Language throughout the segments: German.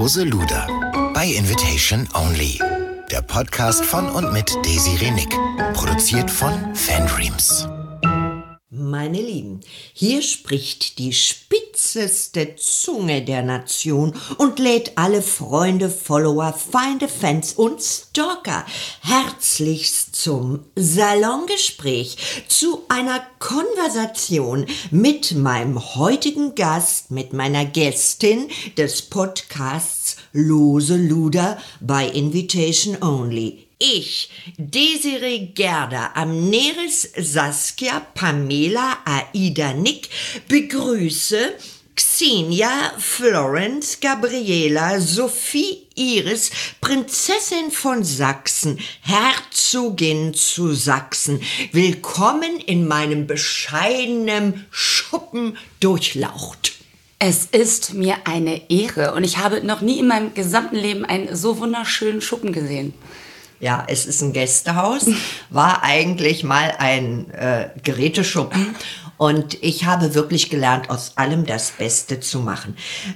Lose Luder. By Invitation Only. Der Podcast von und mit Desiree Nick. Produziert von Fandreams. Meine Lieben, hier spricht die spitzeste Zunge der Nation und lädt alle Freunde, Follower, Feinde, Fans und Stalker herzlichst zum Salongespräch, zu einer Konversation mit meinem heutigen Gast, mit meiner Gästin des Podcasts Lose Luder by Invitation Only. Ich, Desiree Gerda, Amneris Saskia, Pamela, Aida Nick, begrüße Xenia, Florence, Gabriela, Sophie, Iris, Prinzessin von Sachsen, Herzogin zu Sachsen. Willkommen in meinem bescheidenen Schuppen Durchlaucht. Es ist mir eine Ehre und ich habe noch nie in meinem gesamten Leben einen so wunderschönen Schuppen gesehen. Ja, es ist ein Gästehaus, war eigentlich mal ein Geräteschuppen und ich habe wirklich gelernt, aus allem das Beste zu machen.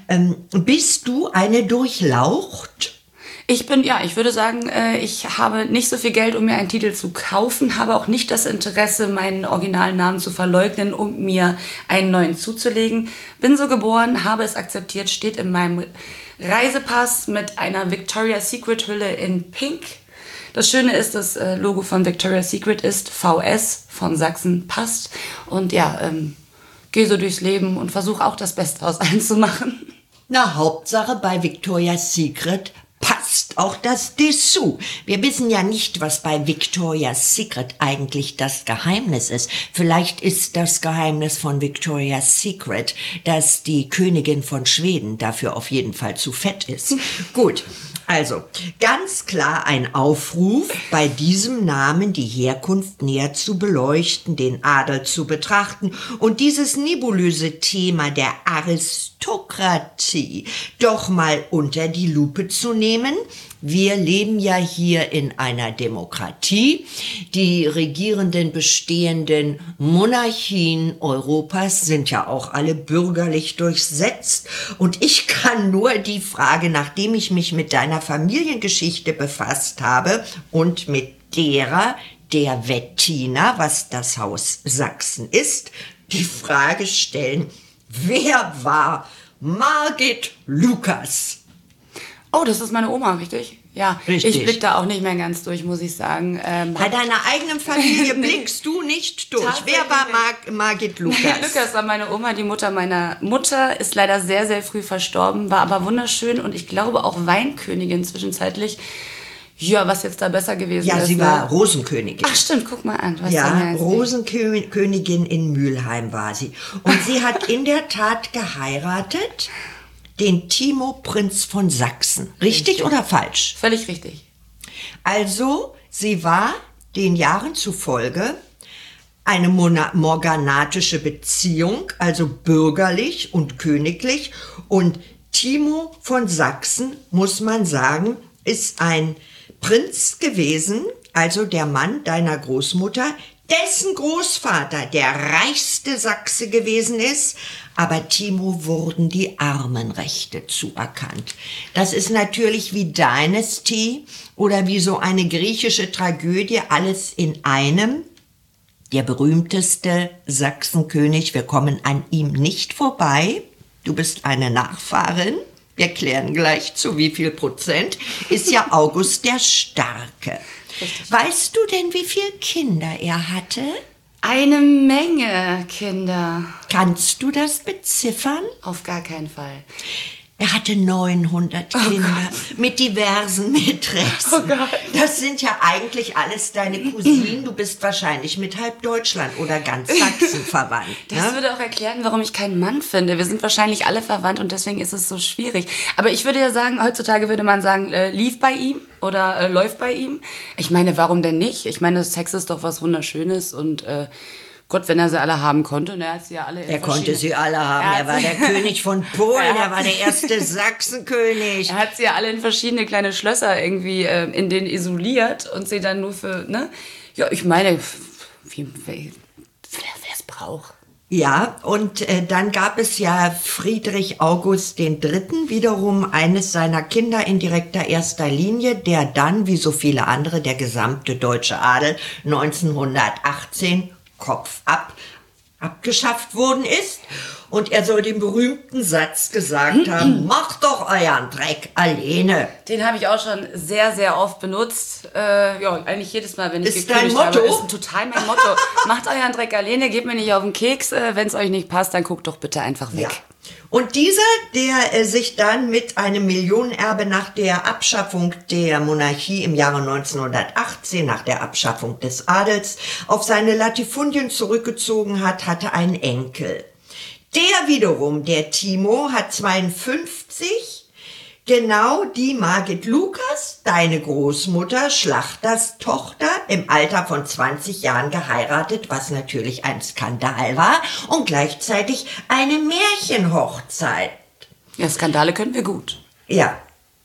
Bist du eine Durchlaucht? Ich würde sagen, ich habe nicht so viel Geld, um mir einen Titel zu kaufen, habe auch nicht das Interesse, meinen originalen Namen zu verleugnen, um mir einen neuen zuzulegen. Bin so geboren, habe es akzeptiert, steht in meinem Reisepass mit einer Victoria's Secret Hülle in Pink. Das Schöne ist, das Logo von Victoria's Secret ist VS von Sachsen, passt. Und ja, gehe so durchs Leben und versuche auch das Beste aus allem zu machen. Na, Hauptsache bei Victoria's Secret passt auch das Dessous. Wir wissen ja nicht, was bei Victoria's Secret eigentlich das Geheimnis ist. Vielleicht ist das Geheimnis von Victoria's Secret, dass die Königin von Schweden dafür auf jeden Fall zu fett ist. Gut. Also, ganz klar ein Aufruf, bei diesem Namen die Herkunft näher zu beleuchten, den Adel zu betrachten und dieses nebulöse Thema der Aristokratie doch mal unter die Lupe zu nehmen. Wir leben ja hier in einer Demokratie. Die regierenden bestehenden Monarchien Europas sind ja auch alle bürgerlich durchsetzt. Und ich kann nur die Frage, nachdem ich mich mit deiner Familiengeschichte befasst habe und mit der Wettiner, was das Haus Sachsen ist, die Frage stellen, wer war Margit Lucas? Oh, das ist meine Oma, richtig? Ja, richtig. Ich blick da auch nicht mehr ganz durch, muss ich sagen. Bei deiner eigenen Familie blickst du nicht durch. Wer war Margit Lucas? Margit Lucas war meine Oma, die Mutter meiner Mutter, ist leider sehr, sehr früh verstorben, war aber wunderschön und ich glaube auch Weinkönigin zwischenzeitlich. Ja, was jetzt da besser gewesen ist. Ja, sie war Rosenkönigin. Ach stimmt, guck mal an. Ja, Rosenkönigin in Mülheim war sie. Und sie hat in der Tat geheiratet den Timo Prinz von Sachsen. Richtig oder falsch? Völlig richtig. Also, sie war den Jahren zufolge eine morganatische Beziehung, also bürgerlich und königlich. Und Timo von Sachsen, muss man sagen, ist ein Prinz gewesen, also der Mann deiner Großmutter, dessen Großvater der reichste Sachse gewesen ist, aber Timo wurden die Armenrechte zuerkannt. Das ist natürlich wie Dynasty oder wie so eine griechische Tragödie, alles in einem. Der berühmteste Sachsenkönig, wir kommen an ihm nicht vorbei, du bist eine Nachfahrin, wir klären gleich zu wie viel Prozent, ist ja August der Starke. Richtig. Weißt du denn, wie viele Kinder er hatte? Eine Menge Kinder. Kannst du das beziffern? Auf gar keinen Fall. Er hatte 900 Kinder mit diversen Mätressen. Oh Gott. Das sind ja eigentlich alles deine Cousinen. Du bist wahrscheinlich mit halb Deutschland oder ganz Sachsen verwandt. Das würde auch erklären, warum ich keinen Mann finde. Wir sind wahrscheinlich alle verwandt und deswegen ist es so schwierig. Aber ich würde ja sagen, heutzutage würde man sagen, lief bei ihm oder läuft bei ihm. Ich meine, warum denn nicht? Ich meine, Sex ist doch was Wunderschönes und Gott, wenn er sie alle haben konnte, und er hat sie ja alle. Er konnte sie alle haben. Er war der König von Polen, er war der erste Sachsenkönig. Er hat sie ja alle in verschiedene kleine Schlösser irgendwie in denen isoliert und sie dann nur für, ne? Ja, ich meine, wer es braucht. Ja, und dann gab es ja Friedrich August III., wiederum eines seiner Kinder in direkter erster Linie, der dann, wie so viele andere, der gesamte deutsche Adel 1918 Kopf ab abgeschafft worden ist. Und er soll den berühmten Satz gesagt haben, macht doch euren Dreck alleine. Den habe ich auch schon sehr, sehr oft benutzt. Ja, eigentlich jedes Mal, wenn ich Ist dein Motto? Ist total mein Motto. Macht euren Dreck alleine, geht mir nicht auf den Keks. Wenn es euch nicht passt, dann guckt doch bitte einfach weg. Ja. Und dieser, der sich dann mit einem Millionenerbe nach der Abschaffung der Monarchie im Jahre 1918, nach der Abschaffung des Adels, auf seine Latifundien zurückgezogen hat, hatte einen Enkel. Der wiederum, der Timo, hat 52, genau die Margit Lukas, deine Großmutter, Schlachters Tochter, im Alter von 20 Jahren geheiratet, was natürlich ein Skandal war und gleichzeitig eine Märchenhochzeit. Ja, Skandale können wir gut. Ja,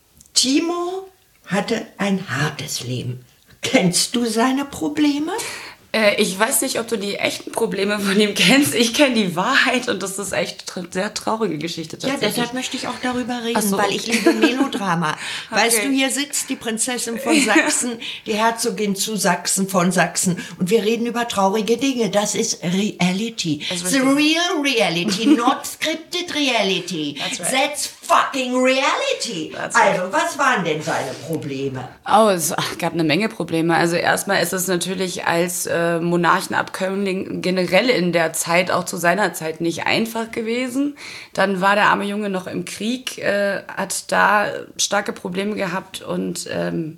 Timo hatte ein hartes Leben. Kennst du seine Probleme? Ich weiß nicht, ob du die echten Probleme von ihm kennst. Ich kenne die Wahrheit und das ist echt eine sehr traurige Geschichte tatsächlich. Ja, deshalb möchte ich auch darüber reden, Ach so. weil ich liebe Melodrama. Okay. Weißt du, hier sitzt die Prinzessin von Sachsen, die Herzogin zu Sachsen von Sachsen und wir reden über traurige Dinge. Das ist Reality. Das The real reality, not scripted reality. That's right. That's fucking reality. That's right. Also, was waren denn seine Probleme? Oh, es gab eine Menge Probleme. Also erstmal ist es natürlich als Monarchenabkömmling generell in der Zeit, auch zu seiner Zeit, nicht einfach gewesen. Dann war der arme Junge noch im Krieg, hat da starke Probleme gehabt und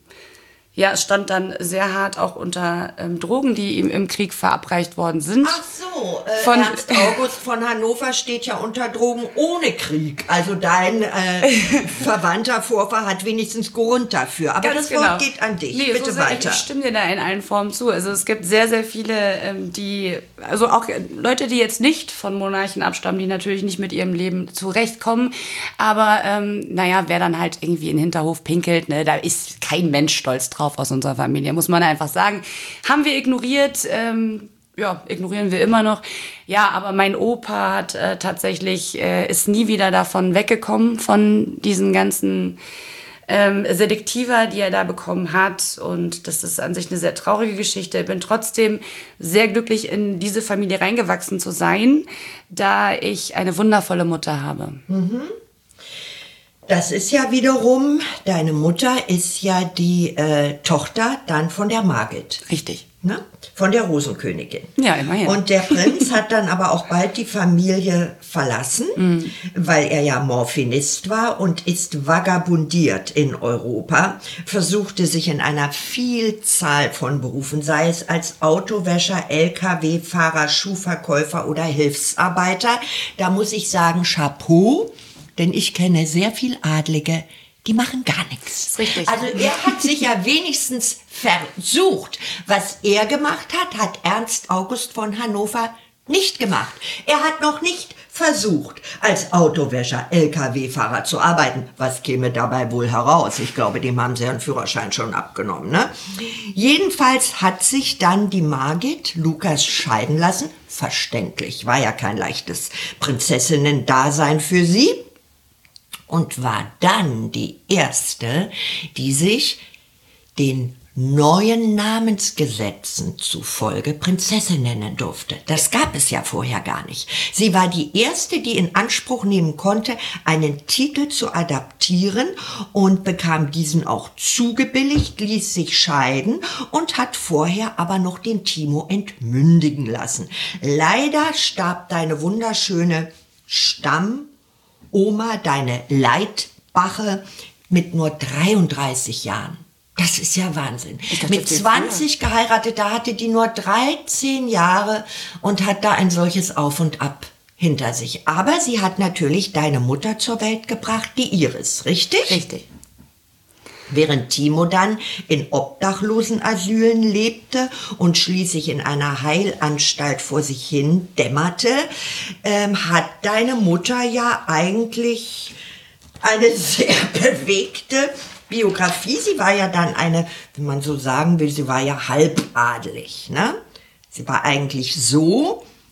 ja, stand dann sehr hart auch unter Drogen, die ihm im Krieg verabreicht worden sind. Ach so, Von- Ernst August von Hannover steht ja unter Drogen ohne Krieg. Also dein Verwandter Vorfahr hat wenigstens Grund dafür. Aber Ganz das Wort genau. geht an dich. Nee, Bitte so sehr, weiter. Ich stimme dir da in allen Formen zu. Also es gibt sehr, sehr viele, also auch Leute, die jetzt nicht von Monarchen abstammen, die natürlich nicht mit ihrem Leben zurechtkommen. Aber naja, wer dann halt irgendwie in den Hinterhof pinkelt, ne, da ist kein Mensch stolz drauf aus unserer Familie, muss man einfach sagen. Haben wir ignoriert, ja, ignorieren wir immer noch. Ja, aber mein Opa hat tatsächlich, ist nie wieder davon weggekommen, von diesen ganzen Selektiva, die er da bekommen hat. Und das ist an sich eine sehr traurige Geschichte. Ich bin trotzdem sehr glücklich, in diese Familie reingewachsen zu sein, da ich eine wundervolle Mutter habe. Das ist ja wiederum, deine Mutter ist ja die Tochter dann von der Margit. Richtig. Ne? Von der Rosenkönigin. Ja, immerhin. Und der Prinz hat dann aber auch bald die Familie verlassen, weil er ja Morphinist war und ist vagabundiert in Europa, versuchte sich in einer Vielzahl von Berufen, sei es als Autowäscher, LKW-Fahrer, Schuhverkäufer oder Hilfsarbeiter. Da muss ich sagen, Chapeau, denn ich kenne sehr viel Adlige, die machen gar nichts. ist richtig. Also er hat sich ja wenigstens versucht. Was er gemacht hat, hat Ernst August von Hannover nicht gemacht. Er hat noch nicht versucht, als Autowäscher, LKW-Fahrer zu arbeiten. Was käme dabei wohl heraus? Ich glaube, dem haben sie ihren Führerschein schon abgenommen, ne? Jedenfalls hat sich dann die Margit Lukas scheiden lassen. Verständlich, war ja kein leichtes Prinzessinnen-Dasein für sie. Und war dann die erste, die sich den neuen Namensgesetzen zufolge Prinzessin nennen durfte. Das gab es ja vorher gar nicht. Sie war die erste, die in Anspruch nehmen konnte, einen Titel zu adaptieren und bekam diesen auch zugebilligt, ließ sich scheiden und hat vorher aber noch den Timo entmündigen lassen. Leider starb deine wunderschöne Oma, deine Leitbache, mit nur 33 Jahren. Das ist ja Wahnsinn. Mit 20 geheiratet, da hatte die nur 13 Jahre und hat da ein solches Auf und Ab hinter sich. Aber sie hat natürlich deine Mutter zur Welt gebracht, die Iris, richtig? Richtig. Während Timo dann in Obdachlosenasylen lebte und schließlich in einer Heilanstalt vor sich hin dämmerte, hat deine Mutter ja eigentlich eine sehr bewegte Biografie. Sie war ja dann eine, wenn man so sagen will, sie war ja halbadelig, ne? Sie war eigentlich so,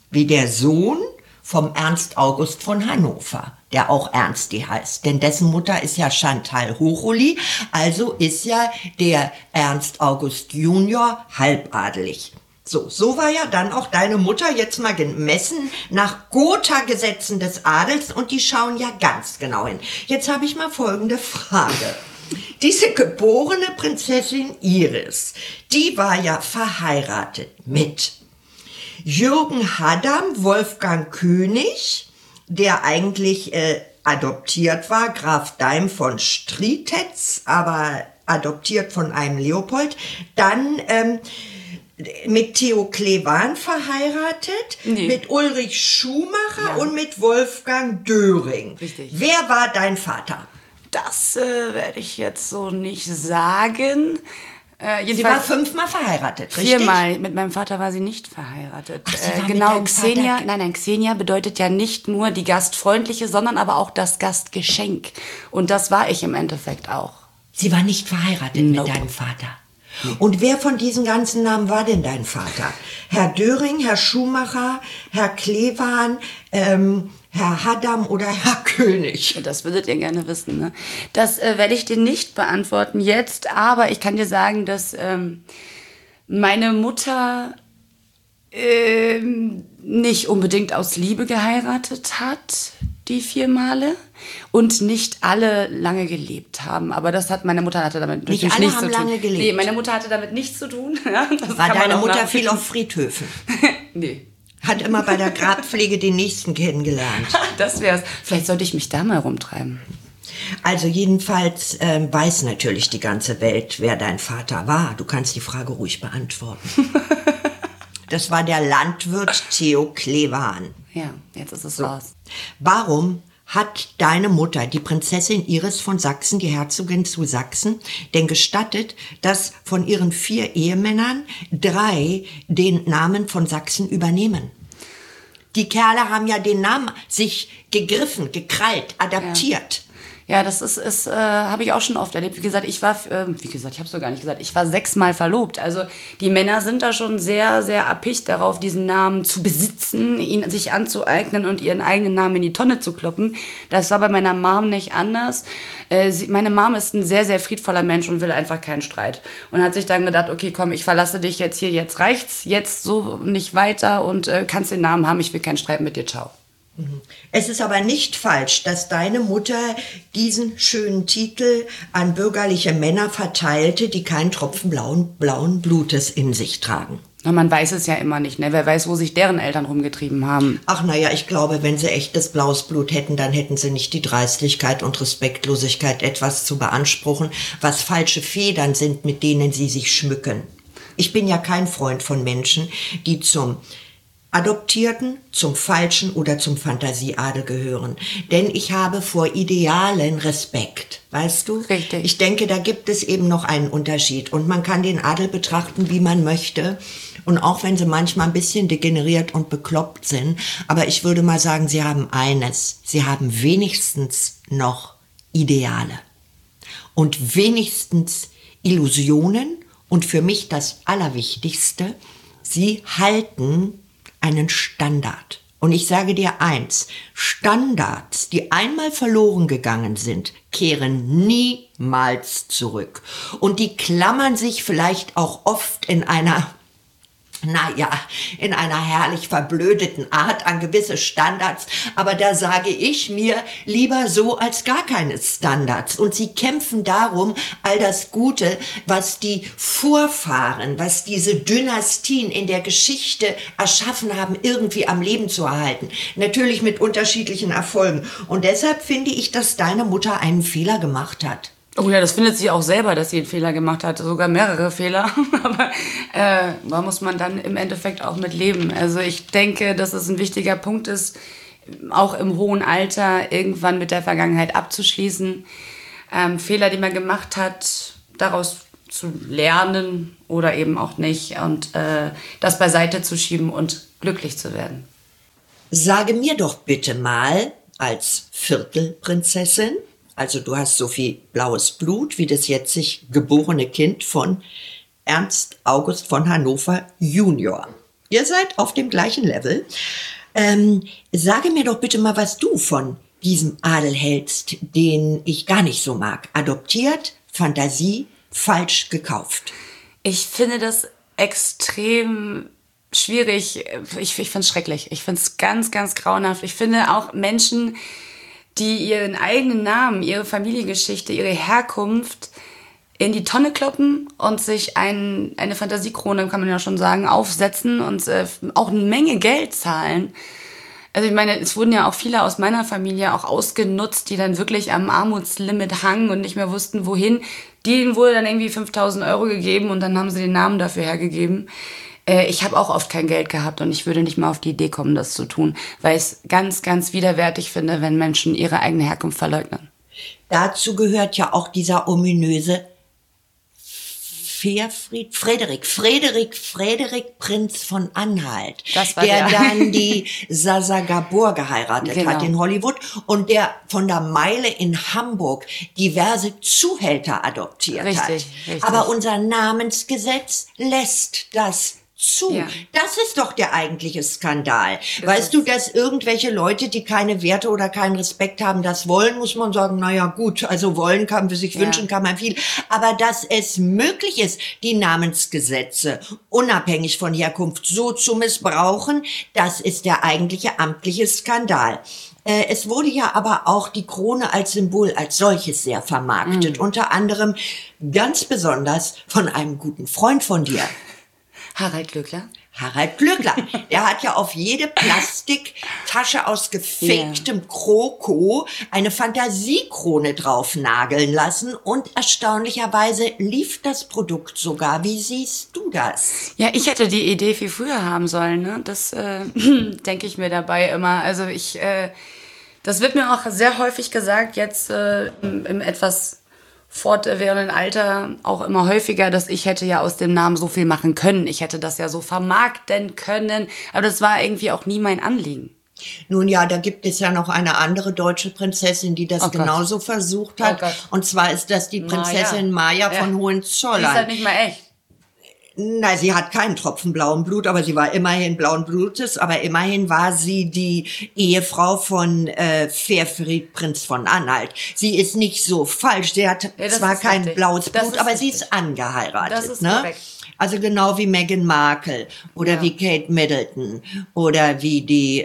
wie der Sohn vom Ernst August von Hannover, der auch Ernsti heißt. Denn dessen Mutter ist ja Chantal Hochuli, also ist ja der Ernst August Junior halbadelig. So war ja dann auch deine Mutter jetzt mal gemessen nach Gotha-Gesetzen des Adels und die schauen ja ganz genau hin. Jetzt habe ich mal folgende Frage. Diese geborene Prinzessin Iris, die war ja verheiratet mit Jürgen Haddam, Wolfgang König, der eigentlich adoptiert war, Graf Daim von Strietitz, aber adoptiert von einem Leopold. Dann mit Theo Kleban verheiratet, mit Ulrich Schumacher und mit Wolfgang Döring. Richtig. Wer war dein Vater? Das werde ich jetzt so nicht sagen. Sie war 5-mal verheiratet, richtig? 4-mal. Mit meinem Vater war sie nicht verheiratet. Ach, sie war genau, mit Xenia. Vater. Nein, Xenia bedeutet ja nicht nur die Gastfreundliche, sondern aber auch das Gastgeschenk. Und das war ich im Endeffekt auch. Sie war nicht verheiratet mit deinem Vater. Und wer von diesen ganzen Namen war denn dein Vater? Herr Döring, Herr Schumacher, Herr Kleban, Herr Haddam oder Herr König? Das würdet ihr gerne wissen, ne? Das werde ich dir nicht beantworten jetzt, aber ich kann dir sagen, dass meine Mutter nicht unbedingt aus Liebe geheiratet hat, die 4 Male, und nicht alle lange gelebt haben. Aber das hat meine Mutter hatte damit nicht natürlich alle nichts haben zu tun. lange gelebt. Nee, meine Mutter hatte damit nichts zu tun. Ja, das War kann man deine auch Mutter nachvollziehen. viel auf Friedhöfen? Nee. Hat immer bei der Grabpflege den Nächsten kennengelernt. Das wär's. Vielleicht sollte ich mich da mal rumtreiben. Also jedenfalls weiß natürlich die ganze Welt, wer dein Vater war. Du kannst die Frage ruhig beantworten. Das war der Landwirt Theo Kleban. Ja, jetzt ist es raus. Warum hat deine Mutter, die Prinzessin Iris von Sachsen, die Herzogin zu Sachsen, denn gestattet, dass von ihren 4 Ehemännern 3 den Namen von Sachsen übernehmen? Die Kerle haben ja den Namen sich gegriffen, gekrallt, adaptiert. Ja, das ist habe ich auch schon oft erlebt. Wie gesagt, ich habe es doch gar nicht gesagt, ich war 6-mal verlobt. Also die Männer sind da schon sehr, sehr erpicht darauf, diesen Namen zu besitzen, ihn sich anzueignen und ihren eigenen Namen in die Tonne zu kloppen. Das war bei meiner Mom nicht anders. Meine Mom ist ein sehr, sehr friedvoller Mensch und will einfach keinen Streit. Und hat sich dann gedacht, okay, komm, ich verlasse dich jetzt hier, jetzt reicht's, jetzt so nicht weiter und kannst den Namen haben, ich will keinen Streit mit dir, ciao. Es ist aber nicht falsch, dass deine Mutter diesen schönen Titel an bürgerliche Männer verteilte, die keinen Tropfen blauen Blutes in sich tragen. Na, man weiß es ja immer nicht, ne? Wer weiß, wo sich deren Eltern rumgetrieben haben. Ach naja, ich glaube, wenn sie echtes blaues Blut hätten, dann hätten sie nicht die Dreistigkeit und Respektlosigkeit, etwas zu beanspruchen, was falsche Federn sind, mit denen sie sich schmücken. Ich bin ja kein Freund von Menschen, die zum Adoptierten, zum falschen oder zum Fantasieadel gehören. Denn ich habe vor Idealen Respekt, weißt du? Richtig. Ich denke, da gibt es eben noch einen Unterschied. Und man kann den Adel betrachten, wie man möchte. Und auch wenn sie manchmal ein bisschen degeneriert und bekloppt sind. Aber ich würde mal sagen, sie haben eines. Sie haben wenigstens noch Ideale. Und wenigstens Illusionen. Und für mich das Allerwichtigste, sie halten einen Standard. Und ich sage dir eins, Standards, die einmal verloren gegangen sind, kehren niemals zurück. Und die klammern sich vielleicht auch oft in einer herrlich verblödeten Art an gewisse Standards. Aber da sage ich mir, lieber so als gar keine Standards. Und sie kämpfen darum, all das Gute, was die Vorfahren, was diese Dynastien in der Geschichte erschaffen haben, irgendwie am Leben zu erhalten. Natürlich mit unterschiedlichen Erfolgen. Und deshalb finde ich, dass deine Mutter einen Fehler gemacht hat. Oh ja, das findet sie auch selber, dass sie einen Fehler gemacht hat, sogar mehrere Fehler. Aber da muss man dann im Endeffekt auch mit leben. Also ich denke, dass es ein wichtiger Punkt ist, auch im hohen Alter irgendwann mit der Vergangenheit abzuschließen. Fehler, die man gemacht hat, daraus zu lernen oder eben auch nicht. Und das beiseite zu schieben und glücklich zu werden. Sage mir doch bitte mal, als Viertelprinzessin, also du hast so viel blaues Blut wie das jetzig geborene Kind von Ernst August von Hannover Junior. Ihr seid auf dem gleichen Level. Sage mir doch bitte mal, was du von diesem Adel hältst, den ich gar nicht so mag. Adoptiert, Fantasie, falsch gekauft. Ich finde das extrem schwierig. Ich finde es schrecklich. Ich finde es ganz, ganz grauenhaft. Ich finde auch Menschen, die ihren eigenen Namen, ihre Familiengeschichte, ihre Herkunft in die Tonne kloppen und sich eine Fantasiekrone, kann man ja schon sagen, aufsetzen und auch eine Menge Geld zahlen. Also ich meine, es wurden ja auch viele aus meiner Familie auch ausgenutzt, die dann wirklich am Armutslimit hangen und nicht mehr wussten, wohin. Denen wurde dann irgendwie 5.000 Euro gegeben und dann haben sie den Namen dafür hergegeben. Ich habe auch oft kein Geld gehabt und ich würde nicht mal auf die Idee kommen, das zu tun, weil ich es ganz, ganz widerwärtig finde, wenn Menschen ihre eigene Herkunft verleugnen. Dazu gehört ja auch dieser ominöse Frederik Prinz von Anhalt, Das war der der. dann die Sasa Gabor geheiratet hat in Hollywood und der von der Meile in Hamburg diverse Zuhälter adoptiert hat. Richtig. Aber unser Namensgesetz lässt das zu. Ja. Das ist doch der eigentliche Skandal. Weißt du, dass irgendwelche Leute, die keine Werte oder keinen Respekt haben, das wollen, muss man sagen, naja gut, also wollen kann man sich wünschen, kann man viel. Aber dass es möglich ist, die Namensgesetze unabhängig von Herkunft so zu missbrauchen, das ist der eigentliche amtliche Skandal. Es wurde ja aber auch die Krone als Symbol als solches sehr vermarktet. Unter anderem ganz besonders von einem guten Freund von dir. Harald Glöckler? Harald Glöckler. Der hat ja auf jede Plastiktasche aus gefaktem Kroko eine Fantasiekrone drauf nageln lassen und erstaunlicherweise lief das Produkt sogar. Wie siehst du das? Ja, ich hätte die Idee viel früher haben sollen, ne? Das denke ich mir dabei immer. Also das wird mir auch sehr häufig gesagt, jetzt im etwas fortwährenden Alter auch immer häufiger, dass ich hätte ja aus dem Namen so viel machen können. Ich hätte das ja so vermarkten können. Aber das war irgendwie auch nie mein Anliegen. Nun ja, da gibt es ja noch eine andere deutsche Prinzessin, die das genauso versucht hat. Und zwar ist das die Prinzessin Maja von Hohenzollern. Die ist halt nicht mal echt. Na, sie hat keinen Tropfen blauen Blut, aber sie war immerhin blauen Blutes, aber immerhin war sie die Ehefrau von Ferfried Prinz von Anhalt. Sie ist nicht so falsch, sie hat zwar kein blaues Blut, aber sie ist angeheiratet. Das ist korrekt. Also genau wie Meghan Markle oder wie Kate Middleton oder wie die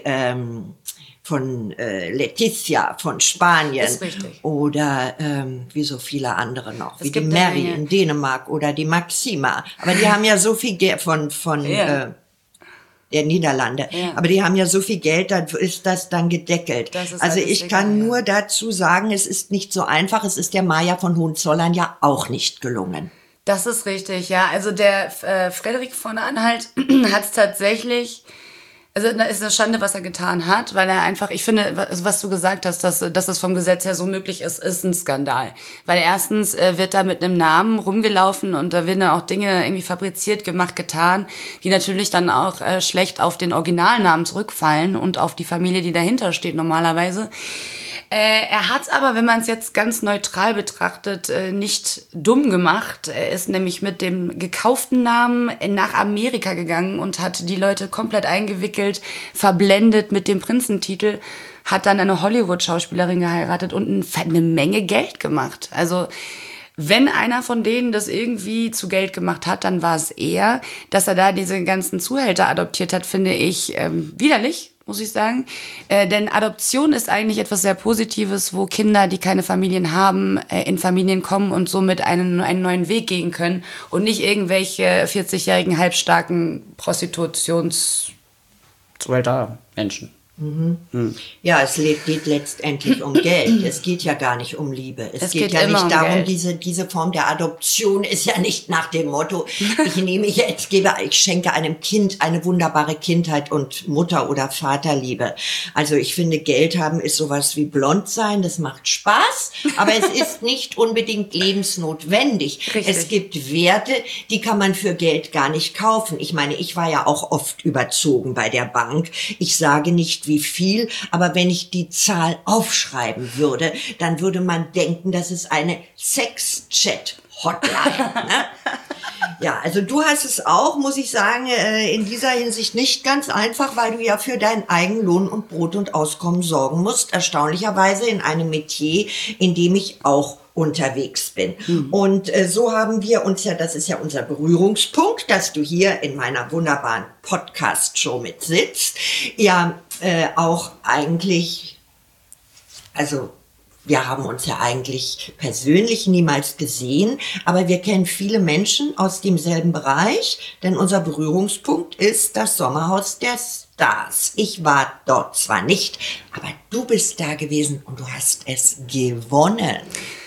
von Letizia von Spanien oder wie so viele andere noch, wie die Mary in Dänemark oder die Maxima. Aber die haben ja so viel Geld von der Niederlande. Ja. Aber die haben ja so viel Geld, da ist das dann gedeckelt. Also ich kann nur dazu sagen, es ist nicht so einfach. Es ist der Maja von Hohenzollern ja auch nicht gelungen. Das ist richtig, ja. Also der Frederik von Anhalt hat es tatsächlich. Also da ist eine Schande, was er getan hat, weil er einfach, ich finde, was du gesagt hast, dass es vom Gesetz her so möglich ist ein Skandal. Weil erstens wird da mit einem Namen rumgelaufen und da werden auch Dinge irgendwie fabriziert, gemacht, getan, die natürlich dann auch schlecht auf den Originalnamen zurückfallen und auf die Familie, die dahinter steht normalerweise. Er hat es aber, wenn man es jetzt ganz neutral betrachtet, nicht dumm gemacht. Er ist nämlich mit dem gekauften Namen nach Amerika gegangen und hat die Leute komplett eingewickelt, verblendet mit dem Prinzentitel, hat dann eine Hollywood-Schauspielerin geheiratet und eine Menge Geld gemacht. Also wenn einer von denen das irgendwie zu Geld gemacht hat, dann war es er. Dass er da diese ganzen Zuhälter adoptiert hat, finde ich widerlich, muss ich sagen. Denn Adoption ist eigentlich etwas sehr Positives, wo Kinder, die keine Familien haben, in Familien kommen und somit einen neuen Weg gehen können und nicht irgendwelche 40-jährigen, halbstarken Prostitutionszuhälter Menschen. Ja, es geht letztendlich um Geld. Es geht ja gar nicht um Liebe. Es geht ja nicht darum, diese Form der Adoption ist ja nicht nach dem Motto, ich schenke einem Kind eine wunderbare Kindheit und Mutter- oder Vaterliebe. Also ich finde, Geld haben ist sowas wie blond sein, das macht Spaß, aber es ist nicht unbedingt lebensnotwendig. Richtig. Es gibt Werte, die kann man für Geld gar nicht kaufen. Ich meine, ich war ja auch oft überzogen bei der Bank. Ich sage nicht, wie viel, aber wenn ich die Zahl aufschreiben würde, dann würde man denken, das ist eine Sex-Chat-Hotline. Ne? Ja, also du hast es auch, muss ich sagen, in dieser Hinsicht nicht ganz einfach, weil du ja für deinen eigenen Lohn und Brot und Auskommen sorgen musst. Erstaunlicherweise in einem Metier, in dem ich auch unterwegs bin. Und so haben wir uns ja, das ist ja unser Berührungspunkt, dass du hier in meiner wunderbaren Podcast-Show mit sitzt, ja auch eigentlich, also wir haben uns ja eigentlich persönlich niemals gesehen, aber wir kennen viele Menschen aus demselben Bereich, denn unser Berührungspunkt ist das Sommerhaus der Stars. Ich war dort zwar nicht, aber du bist da gewesen und du hast es gewonnen.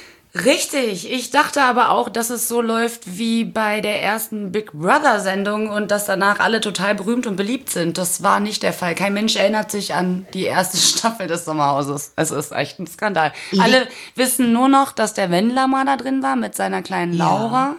Richtig, ich dachte aber auch, dass es so läuft wie bei der ersten Big Brother-Sendung und dass danach alle total berühmt und beliebt sind. Das war nicht der Fall. Kein Mensch erinnert sich an die erste Staffel des Sommerhauses. Es ist echt ein Skandal. Alle wissen nur noch, dass der Wendler mal da drin war mit seiner kleinen Laura,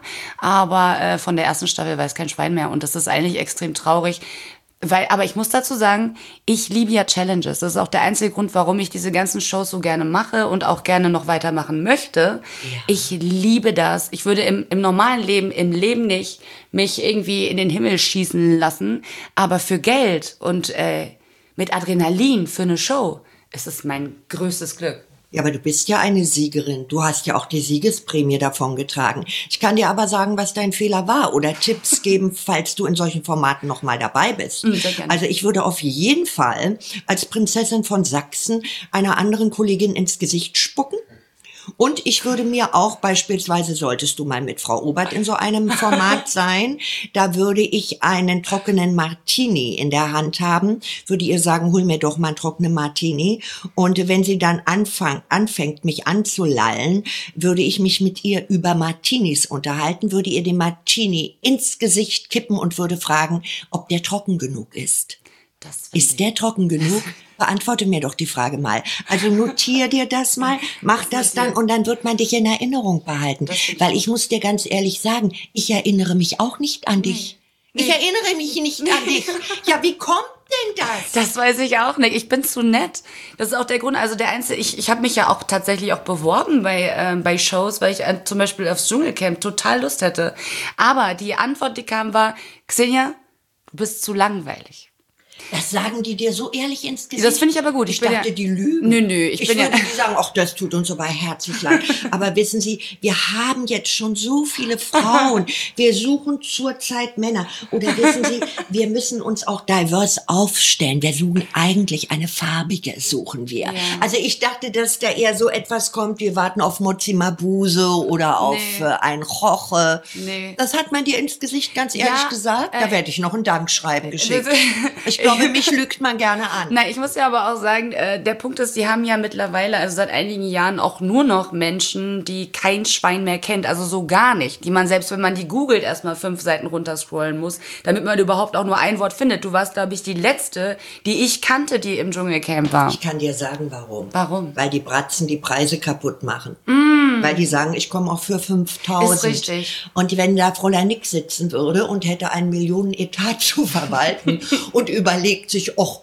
aber von der ersten Staffel weiß kein Schwein mehr und das ist eigentlich extrem traurig. Aber ich muss dazu sagen, ich liebe ja Challenges. Das ist auch der einzige Grund, warum ich diese ganzen Shows so gerne mache und auch gerne noch weitermachen möchte. Ja. Ich liebe das. Ich würde im normalen Leben, im Leben nicht mich irgendwie in den Himmel schießen lassen. Aber für Geld und mit Adrenalin für eine Show ist es mein größtes Glück. Ja, aber du bist ja eine Siegerin. Du hast ja auch die Siegesprämie davongetragen. Ich kann dir aber sagen, was dein Fehler war oder Tipps geben, falls du in solchen Formaten noch mal dabei bist. Sehr gerne. Also ich würde auf jeden Fall als Prinzessin von Sachsen einer anderen Kollegin ins Gesicht spucken. Und ich würde mir auch beispielsweise, solltest du mal mit Frau Obert in so einem Format sein, da würde ich einen trockenen Martini in der Hand haben, würde ihr sagen, hol mir doch mal einen trockenen Martini. Und wenn sie dann anfängt, mich anzulallen, würde ich mich mit ihr über Martinis unterhalten, würde ihr den Martini ins Gesicht kippen und würde fragen, ob der trocken genug ist. Ist der trocken genug? Beantworte mir doch die Frage mal. Also notier dir das mal, mach das dann und dann wird man dich in Erinnerung behalten. Weil ich muss dir ganz ehrlich sagen, ich erinnere mich auch nicht an dich. Nee. Ich erinnere mich nicht an dich. Ja, wie kommt denn das? Das weiß ich auch nicht. Ich bin zu nett. Das ist auch der Grund. Also der einzige, ich habe mich ja auch tatsächlich auch beworben bei Shows, weil ich zum Beispiel aufs Dschungelcamp total Lust hätte. Aber die Antwort, die kam, war, Xenia, du bist zu langweilig. Das sagen die dir so ehrlich ins Gesicht? Das finde ich aber gut. Ich dachte, die lügen. Nö. Ich würde die sagen, ach, das tut uns aber herzlich leid. Aber wissen Sie, wir haben jetzt schon so viele Frauen. Wir suchen zurzeit Männer. Oder wissen Sie, wir müssen uns auch divers aufstellen. Wir suchen eigentlich eine farbige, suchen wir. Ja. Also ich dachte, dass da eher so etwas kommt, wir warten auf Mozi Mabuse oder auf ein Roche. Nee. Das hat man dir ins Gesicht ganz ehrlich gesagt? Da werde ich noch ein Dankschreiben geschickt. Ich glaube, mich lügt man gerne an. Nein, ich muss ja aber auch sagen, der Punkt ist, die haben ja mittlerweile, also seit einigen Jahren auch nur noch Menschen, die kein Schwein mehr kennt, also so gar nicht, die man selbst, wenn man die googelt, erstmal 5 Seiten runterscrollen muss, damit man überhaupt auch nur ein Wort findet. Du warst, glaube ich, die letzte, die ich kannte, die im Dschungelcamp war. Ich kann dir sagen, warum. Warum? Weil die Bratzen die Preise kaputt machen. Weil die sagen, ich komme auch für 5.000. Ist richtig. Und wenn da Fräulein Nix sitzen würde und hätte einen Millionen-Etat zu verwalten und überlegt sich, auch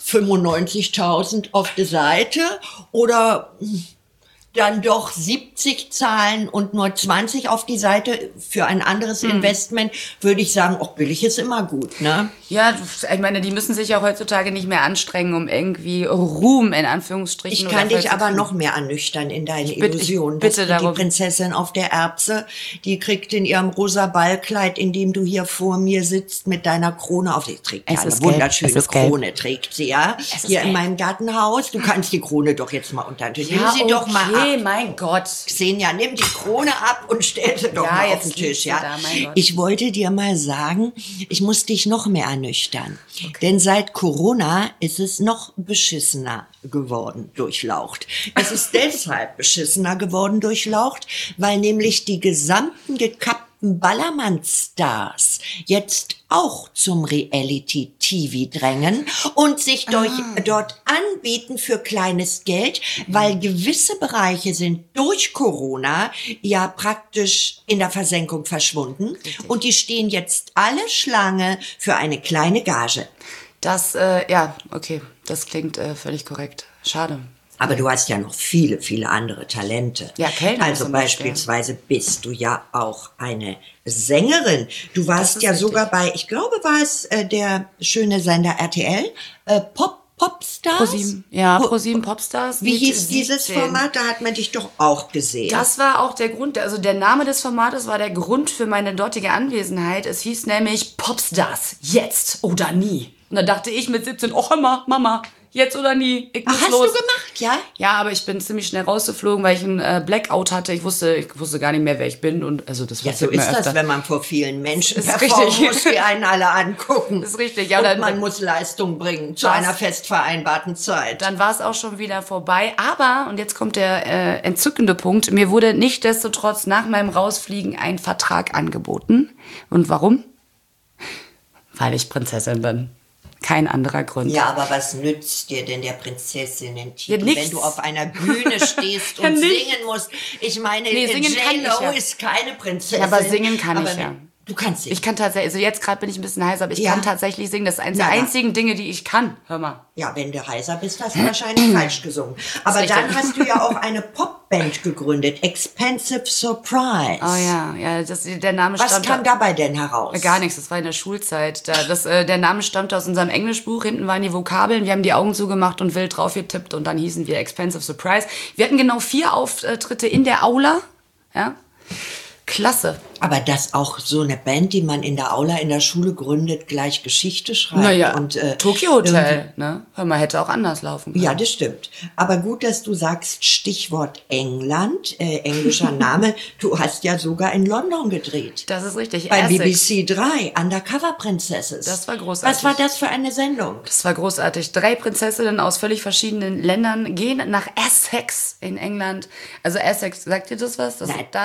95.000 auf der Seite oder dann doch 70 zahlen und nur 20 auf die Seite für ein anderes Investment, würde ich sagen, auch billig ist immer gut, ne? Ja, ich meine, die müssen sich ja heutzutage nicht mehr anstrengen, um irgendwie Ruhm in Anführungsstrichen. Ich kann dich aber noch mehr ernüchtern in deine Illusion. Bitte darum. Die Prinzessin auf der Erbse, die kriegt in ihrem rosa Ballkleid, in dem du hier vor mir sitzt, mit deiner Krone auf. Sie trägt ja eine wunderschöne Krone, trägt sie, ja? Hier in meinem Gartenhaus. Du kannst die Krone doch jetzt mal unter den Tisch. Nimm sie doch mal ab. Mein Gott. Xenia, nimm die Krone ab und stell sie doch mal auf den Tisch, ja? Ich wollte dir mal sagen, ich muss dich noch mehr ernüchtern. Okay. Denn seit Corona ist es noch beschissener geworden durchlaucht. Es ist deshalb beschissener geworden durchlaucht, weil nämlich die gesamten gekappten Ballermann-Stars jetzt auch zum Reality-TV drängen und sich dort anbieten für kleines Geld, weil gewisse Bereiche sind durch Corona ja praktisch in der Versenkung verschwunden. Richtig. Und die stehen jetzt alle Schlange für eine kleine Gage. Das, okay, das klingt völlig korrekt. Schade. Aber du hast ja noch viele, viele andere Talente. Ja, Kellner Also zum Beispiel. beispielsweise bist du ja auch eine Sängerin. Du warst ja sogar bei, ich glaube, war es der schöne Sender RTL, Popstars? ProSieben. Ja, ProSieben Popstars. Wie mit hieß dieses 17. Format? Da hat man dich doch auch gesehen. Das war auch der Grund, also der Name des Formates war der Grund für meine dortige Anwesenheit. Es hieß nämlich Popstars, jetzt oder nie. Und da dachte ich mit 17, oh immer, Mama, jetzt oder nie, ich muss Hast los. du gemacht, ja? Ja, aber ich bin ziemlich schnell rausgeflogen, weil ich einen Blackout hatte. Ich wusste gar nicht mehr, wer ich bin. Und also das Ja, so passiert mir ist das, öfter. wenn man vor vielen Menschen Ist performen richtig. muss, die einen alle angucken. Ist richtig, ja. Und Dann- man muss Leistung bringen zu Das- einer fest vereinbarten Zeit. Dann war es auch schon wieder vorbei. Aber, und jetzt kommt der entzückende Punkt, mir wurde nichtsdestotrotz nach meinem Rausfliegen ein Vertrag angeboten. Und warum? Weil ich Prinzessin bin. Kein anderer Grund. Ja, aber was nützt dir denn der Prinzessinnen-Titel, Ja, nichts. wenn du auf einer Bühne stehst Ja, und nichts. singen musst? Ich meine, Nee, singen kann ich J.Lo ja. ist keine Prinzessin. Ja, aber singen kann aber ich ja. Du kannst singen. Ich kann tatsächlich, also jetzt gerade bin ich ein bisschen heiser, aber ich Ja. kann tatsächlich singen. Das ist eines Na, der na. einzigen Dinge, die ich kann. Hör mal. Ja, wenn du heiser bist, hast du wahrscheinlich falsch gesungen. Aber richtig. dann hast du ja auch eine Popband gegründet, Expensive Surprise. Oh ja, der Name Was stammt... kam dabei denn heraus? Gar nichts, das war in der Schulzeit. Der Name stammte aus unserem Englischbuch. Hinten waren die Vokabeln. Wir haben die Augen zugemacht und wild drauf getippt und dann hießen wir Expensive Surprise. Wir hatten genau 4 Auftritte in der Aula. Ja, klasse. Aber dass auch so eine Band, die man in der Aula in der Schule gründet, gleich Geschichte schreibt. Naja, und, Tokyo Hotel, ne? Hör mal, hätte auch anders laufen können. Ja, das stimmt. Aber gut, dass du sagst, Stichwort England, englischer Name. Du hast ja sogar in London gedreht. Das ist richtig. Bei Essex. BBC 3, Undercover Princesses. Das war großartig. Was war das für eine Sendung? Das war großartig. 3 Prinzessinnen aus völlig verschiedenen Ländern gehen nach Essex in England. Also Essex, sagt ihr das was? Da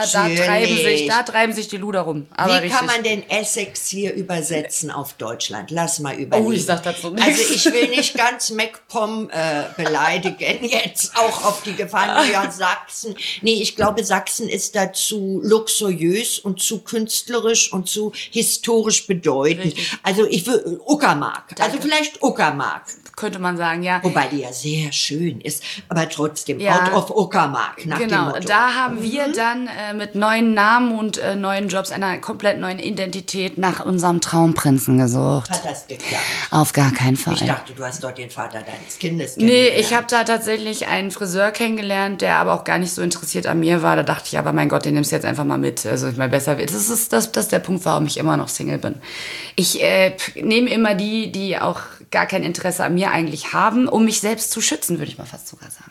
treiben sich die Luder rum. Aber Wie richtig. kann man denn Essex hier übersetzen auf Deutschland? Lass mal überlegen. Oh, ich sag dazu nichts. Also ich will nicht ganz MacPom beleidigen jetzt, auch auf die Gefahr, ja, Sachsen. Nee, ich glaube, Sachsen ist da zu luxuriös und zu künstlerisch und zu historisch bedeutend. Richtig. Also ich will Uckermark. Also vielleicht Uckermark. Könnte man sagen, ja. Wobei die ja sehr schön ist, aber trotzdem, Ja. out of Uckermark, nach dem Genau, Motto. da haben wir dann mit neuen Namen und neuen Jobs, einer komplett neuen Identität nach unserem Traumprinzen gesucht. Hat das geklappt? Auf gar keinen Fall. Ich dachte, du hast dort den Vater deines Kindes Nee, kennengelernt. ich habe da tatsächlich einen Friseur kennengelernt, der aber auch gar nicht so interessiert an mir war. Da dachte ich, aber mein Gott, den nimmst du jetzt einfach mal mit. Also ich meine, besser wird. Das ist der Punkt, warum ich immer noch Single bin. Ich nehme immer die auch gar kein Interesse an mir eigentlich haben, um mich selbst zu schützen, würde ich mal fast sogar sagen.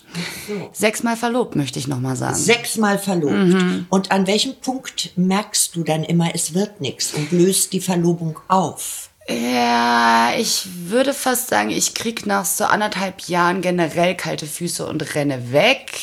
So. 6-mal verlobt, möchte ich noch mal sagen. 6-mal verlobt. Mhm. Und an welchem Punkt merkst du dann immer, es wird nichts und löst die Verlobung auf? Ja, ich würde fast sagen, ich krieg nach so 1,5 Jahren generell kalte Füße und renne weg.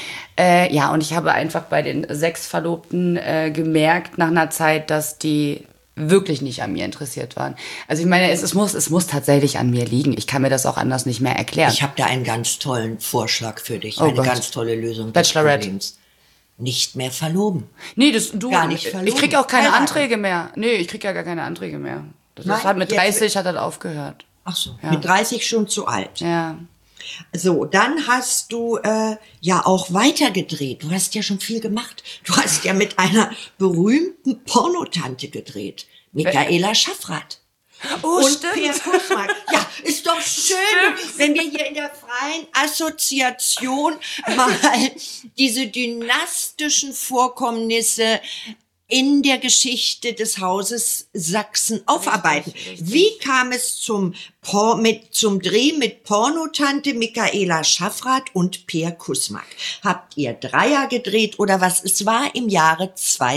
Ja, und ich habe einfach bei den 6 Verlobten gemerkt nach einer Zeit, dass die wirklich nicht an mir interessiert waren. Also ich meine, es muss tatsächlich an mir liegen. Ich kann mir das auch anders nicht mehr erklären. Ich habe da einen ganz tollen Vorschlag für dich. Oh eine Gott. ganz tolle Lösung des Bachelorette. Problems. Nicht mehr verloben. Nee, Gar nicht verloben. ich krieg auch keine Heiraten. Anträge mehr. Nee, ich krieg ja gar keine Anträge mehr. Nein, Hat mit jetzt- 30 hat das aufgehört. Ach so, Ja. mit 30 schon zu alt. Ja. So, dann hast du ja auch weitergedreht. Du hast ja schon viel gemacht. Du hast ja mit einer berühmten Pornotante gedreht. Michaela Schaffrath. Oh, Und stimmt. Per Kussmark. Ja, ist doch schön, wenn wir hier in der freien Assoziation mal diese dynastischen Vorkommnisse in der Geschichte des Hauses Sachsen aufarbeiten. richtig. Wie kam es zum Dreh mit Pornotante Michaela Schaffrath und Per Kussmark? Habt ihr Dreier gedreht oder was? Es war im Jahre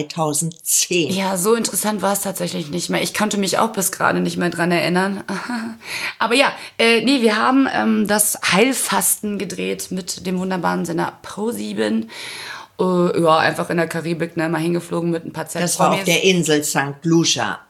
2010. Ja, so interessant war es tatsächlich nicht mehr. Ich konnte mich auch bis gerade nicht mehr dran erinnern. Aber ja, nee, wir haben das Heilfasten gedreht mit dem wunderbaren Sender ProSieben. Ja, einfach in der Karibik, ne, mal hingeflogen mit ein paar Das war auf Z-Promis. der Insel St. Lucia.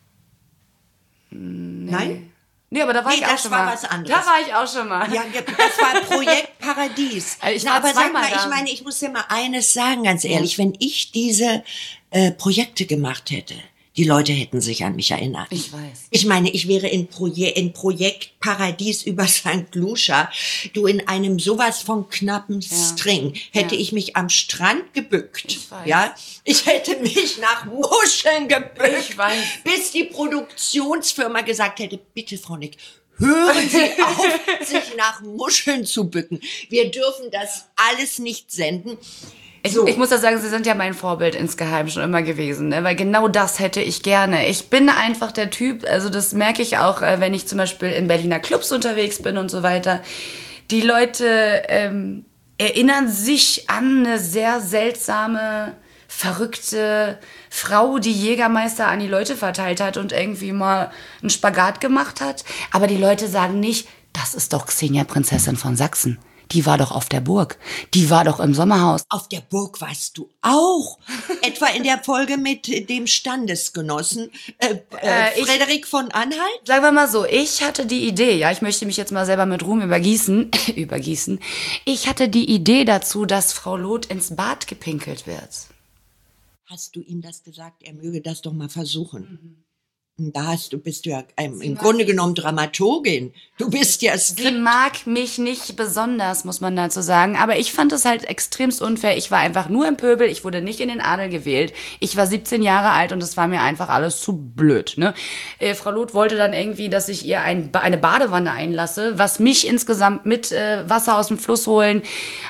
Nein? Nee, aber da war Nee, ich auch das schon war mal. was anderes. Da war ich auch schon mal. Ja, das war Projekt Paradies. Also ich war aber sag zweimal mal, da. ich meine, ich muss dir mal eines sagen, ganz ehrlich, wenn ich diese Projekte gemacht hätte, Die Leute hätten sich an mich erinnert. Ich weiß. Ich meine, ich wäre in Projekt Paradies über St. Lucia, du in einem sowas von knappen String, hätte ich mich am Strand gebückt. Ich weiß. Ja, ich hätte mich nach Muscheln gebückt, Ich weiß. bis die Produktionsfirma gesagt hätte, bitte Frau Nick, hören Sie auf, sich nach Muscheln zu bücken. Wir dürfen das alles nicht senden. Ich muss ja sagen, Sie sind ja mein Vorbild insgeheim schon immer gewesen, ne? Weil genau das hätte ich gerne. Ich bin einfach der Typ, also das merke ich auch, wenn ich zum Beispiel in Berliner Clubs unterwegs bin und so weiter. Die Leute erinnern sich an eine sehr seltsame, verrückte Frau, die Jägermeister an die Leute verteilt hat und irgendwie mal einen Spagat gemacht hat. Aber die Leute sagen nicht, das ist doch Xenia Prinzessin von Sachsen. Die war doch auf der Burg. Die war doch im Sommerhaus. Auf der Burg warst du auch. Etwa in der Folge mit dem Standesgenossen Frederik von Anhalt? Sagen wir mal so, ich hatte die Idee, ja, ich möchte mich jetzt mal selber mit Ruhm übergießen. Ich hatte die Idee dazu, dass Frau Loth ins Bad gepinkelt wird. Hast du ihm das gesagt? Er möge das doch mal versuchen. Da bist du ja im Grunde genommen Dramaturgin. Du bist ja Sie mag mich nicht besonders, muss man dazu sagen. Aber ich fand es halt extremst unfair. Ich war einfach nur im Pöbel. Ich wurde nicht in den Adel gewählt. Ich war 17 Jahre alt und es war mir einfach alles zu blöd. Ne? Frau Loth wollte dann irgendwie, dass ich ihr eine Badewanne einlasse, was mich insgesamt mit Wasser aus dem Fluss holen,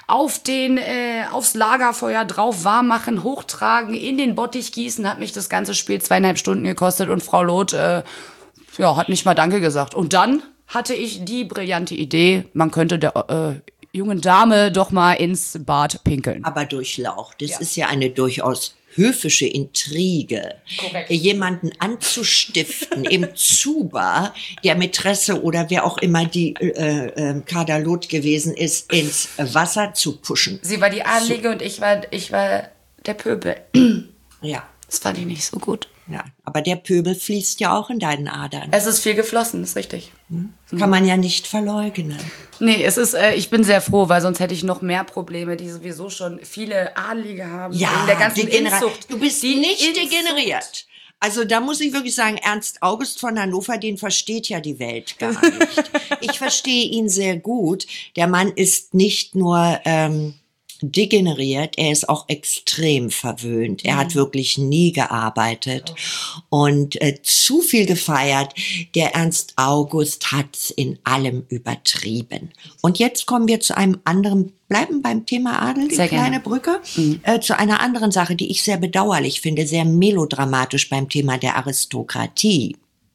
aufs Lagerfeuer drauf warm machen, hochtragen, in den Bottich gießen, hat mich das ganze Spiel 2,5 Stunden gekostet und Frau Loth hat nicht mal Danke gesagt. Und dann hatte ich die brillante Idee, man könnte der jungen Dame doch mal ins Bad pinkeln. Aber durchlaucht. Das ist ja eine durchaus höfische Intrige. Korrekt. Jemanden anzustiften im Zuba, der Mätresse oder wer auch immer die Kader Loth gewesen ist, ins Wasser zu pushen. Sie war die Adlige und ich war der Pöbel. Ja. Das fand ich nicht so gut. Ja, aber der Pöbel fließt ja auch in deinen Adern. Es ist viel geflossen, ist richtig. Das kann man ja nicht verleugnen. Nee, ich bin sehr froh, weil sonst hätte ich noch mehr Probleme, die sowieso schon viele Adelige haben. Ja, in der ganzen Inzucht. Du bist nicht degeneriert. Also da muss ich wirklich sagen, Ernst August von Hannover, den versteht ja die Welt gar nicht. Ich verstehe ihn sehr gut. Der Mann ist nicht nur degeneriert, er ist auch extrem verwöhnt. Er hat wirklich nie gearbeitet und zu viel gefeiert. Der Ernst August hat's in allem übertrieben. Und jetzt kommen wir zu einem anderen, bleiben beim Thema Adel, die Sehr kleine gerne. Brücke, zu einer anderen Sache, die ich sehr bedauerlich finde, sehr melodramatisch beim Thema der Aristokratie.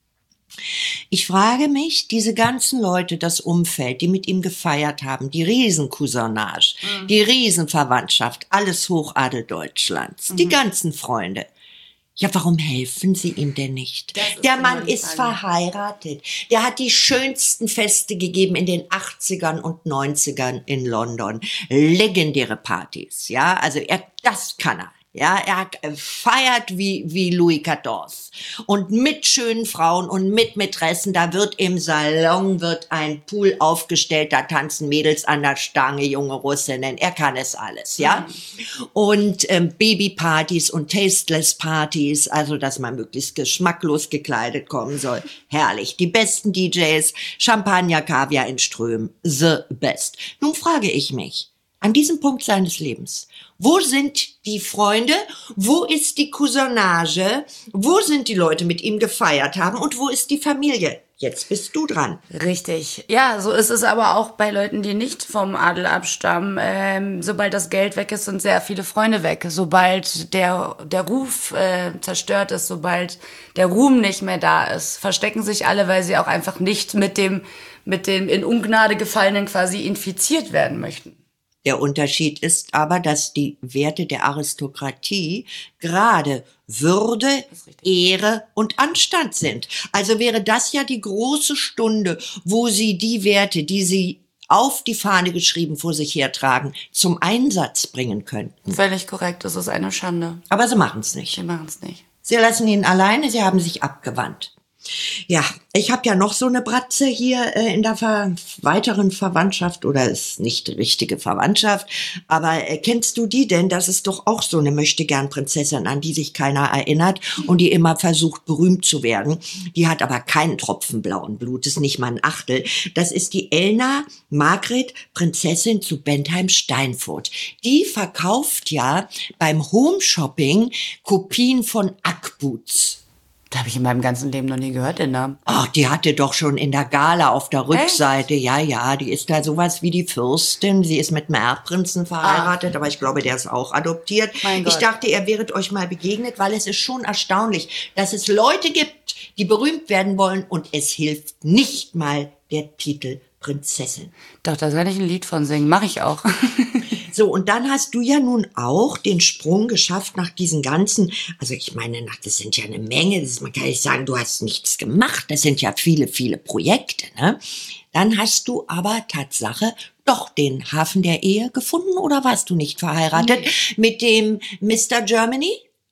Ich frage mich, diese ganzen Leute, das Umfeld, die mit ihm gefeiert haben, die Riesencousonage, die Riesenverwandtschaft, alles Hochadel Deutschlands, die ganzen Freunde. Ja, warum helfen sie ihm denn nicht? Der Mann ist verheiratet. Der hat die schönsten Feste gegeben in den 80ern und 90ern in London. Legendäre Partys, ja, also das kann er. Ja, er feiert wie Louis XIV. Und mit schönen Frauen und mit Mätressen, da wird im Salon ein Pool aufgestellt, da tanzen Mädels an der Stange, junge Russinnen. Er kann es alles, ja. Und Babypartys und Tasteless-Partys, also dass man möglichst geschmacklos gekleidet kommen soll. Herrlich. Die besten DJs, Champagner, Kaviar in Strömen. The best. Nun frage ich mich, an diesem Punkt seines Lebens, wo sind die Freunde, wo ist die Cousonage, wo sind die Leute, mit ihm gefeiert haben und wo ist die Familie? Jetzt bist du dran. Richtig. Ja, so ist es aber auch bei Leuten, die nicht vom Adel abstammen. Sobald das Geld weg ist, sind sehr viele Freunde weg. Sobald der Ruf zerstört ist, sobald der Ruhm nicht mehr da ist, verstecken sich alle, weil sie auch einfach nicht mit dem in Ungnade gefallenen quasi infiziert werden möchten. Der Unterschied ist aber, dass die Werte der Aristokratie gerade Würde, Ehre und Anstand sind. Also wäre das ja die große Stunde, wo sie die Werte, die sie auf die Fahne geschrieben vor sich hertragen, zum Einsatz bringen könnten. Völlig korrekt, das ist eine Schande. Aber sie machen es nicht. Sie machen es nicht. Sie lassen ihn alleine, sie haben sich abgewandt. Ja, ich habe ja noch so eine Bratze hier in der weiteren Verwandtschaft, oder ist nicht richtige Verwandtschaft, aber kennst du die denn? Das ist doch auch so eine Möchtegern-Prinzessin, an die sich keiner erinnert und die immer versucht, berühmt zu werden. Die hat aber keinen Tropfen blauen Blutes, nicht mal ein Achtel. Das ist die Elna Margret, Prinzessin zu Bentheim-Steinfurt. Die verkauft ja beim Home-Shopping Kopien von Ackboots. Da habe ich in meinem ganzen Leben noch nie gehört, den Namen. Ach, die hatte doch schon in der Gala auf der Rückseite, ja, die ist da sowas wie die Fürstin. Sie ist mit einem Erbprinzen verheiratet, aber ich glaube, der ist auch adoptiert. Mein Gott. Ich dachte, ihr wäret euch mal begegnet, weil es ist schon erstaunlich, dass es Leute gibt, die berühmt werden wollen und es hilft nicht mal der Titel Prinzessin. Doch, da kann ich ein Lied von singen. Mache ich auch. So, und dann hast du ja nun auch den Sprung geschafft nach diesen ganzen, also ich meine, das sind ja eine Menge, man kann nicht sagen, du hast nichts gemacht, das sind ja viele, viele Projekte, ne? Dann hast du aber Tatsache doch den Hafen der Ehe gefunden, oder warst du nicht verheiratet mit dem Mr. Germany?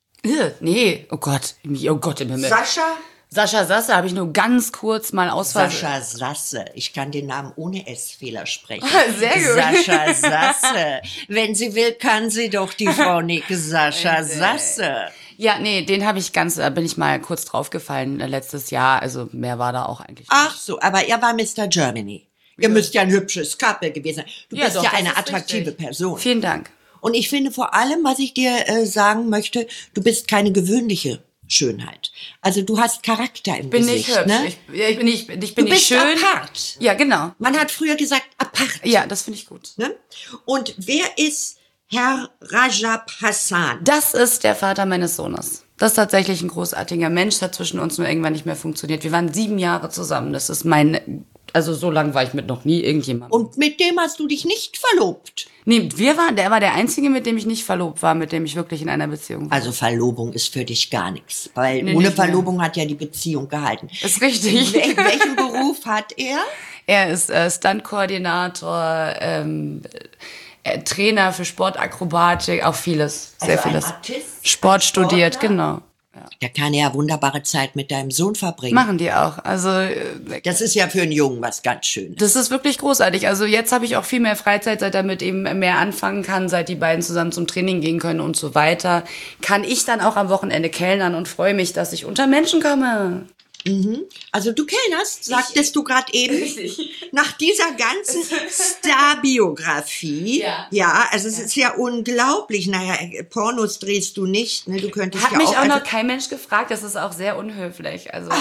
Nee, oh Gott im Himmel. Sascha Sasse habe ich nur ganz kurz mal ausfallen. Sascha Sasse. Ich kann den Namen ohne S-Fehler sprechen. Sehr gut. Sascha Sasse. Wenn sie will, kann sie doch die Frau Nick. Sascha Sasse. Ja, nee, den habe ich bin ich mal kurz draufgefallen letztes Jahr. Also mehr war da auch eigentlich nicht. Ach so, aber er war Mr. Germany. Ihr müsst ja ein hübsches Couple gewesen sein. Du bist doch, ja das eine ist attraktive richtig. Person. Vielen Dank. Und ich finde vor allem, was ich dir sagen möchte, du bist keine gewöhnliche Schönheit. Also du hast Charakter im Bin Gesicht. nicht hübsch. Ne? Ich bin nicht Du bist schön. apart. Ja, genau. Man hat früher gesagt apart. Ja, das finde ich gut. Ne? Und wer ist Herr Rajab Hassan? Das ist der Vater meines Sohnes. Das ist tatsächlich ein großartiger Mensch, hat zwischen uns nur irgendwann nicht mehr funktioniert. Wir waren 7 Jahre zusammen. Das ist also so lange war ich mit noch nie irgendjemandem. Und mit dem hast du dich nicht verlobt? Nee, der war der Einzige, mit dem ich nicht verlobt war, mit dem ich wirklich in einer Beziehung war. Also Verlobung ist für dich gar nichts. Weil Nee, ohne nicht mehr. Verlobung hat ja die Beziehung gehalten. Ist richtig. Welchen Beruf hat er? Er ist Stuntkoordinator, Trainer für Sportakrobatik, auch vieles, sehr Also ein vieles. Artist, Sport studiert, Sportler? genau. Der kann ja wunderbare Zeit mit deinem Sohn verbringen. Machen die auch. Also Das ist ja für einen Jungen was ganz Schönes. das ist wirklich großartig. Also jetzt habe ich auch viel mehr Freizeit, seit er mit ihm mehr anfangen kann, seit die beiden zusammen zum Training gehen können und so weiter. Kann ich dann auch am Wochenende kellnern und freue mich, dass ich unter Menschen komme. Also du kellnerst, sagtest du gerade eben, nach dieser ganzen Star-Biografie. Ja, also es ist ja unglaublich. Naja, Pornos drehst du nicht, ne? Du könntest Hat ja mich auch... auch noch kein Mensch gefragt, das ist auch sehr unhöflich. Also